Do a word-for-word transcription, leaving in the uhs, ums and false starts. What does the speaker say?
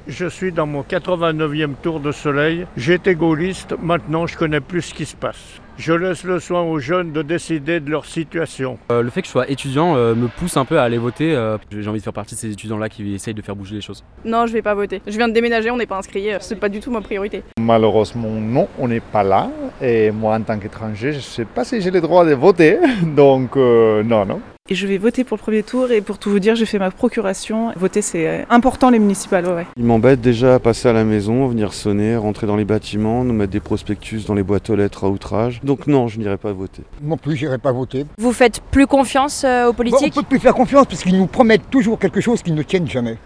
Je suis dans mon quatre-vingt-neuvième tour de soleil. J'étais gaulliste, maintenant je connais plus ce qui se passe. Je laisse le soin aux jeunes de décider de leur situation. Euh, le fait que je sois étudiant euh, me pousse un peu à aller voter. Euh, j'ai envie de faire partie de ces étudiants-là qui essayent de faire bouger les choses. Non, je vais pas voter. Je viens de déménager, on n'est pas inscrit. C'est pas du tout ma priorité. Malheureusement, non, on n'est pas là. Et moi, en tant qu'étranger, je ne sais pas si j'ai le droit de voter. Donc, euh, non, non. Et je vais voter pour le premier tour et pour tout vous dire, j'ai fait ma procuration. Voter, c'est important les municipales, ouais. ouais. Il m'embête déjà à passer à la maison, venir sonner, rentrer dans les bâtiments, nous mettre des prospectus dans les boîtes aux lettres à outrage. Donc non, je n'irai pas voter. Non plus, j'irai pas voter. Vous faites plus confiance euh, aux Bon, politiques ? on peut plus faire confiance parce qu'ils nous promettent toujours quelque chose qu'ils ne tiennent jamais.